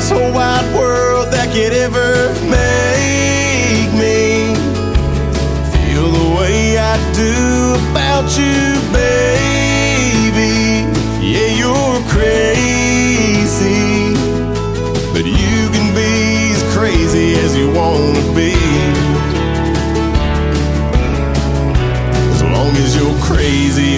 this whole wide world that could ever make me feel the way I do about you, baby. Yeah, you're crazy, but you can be as crazy as you want to be, as long as you're crazy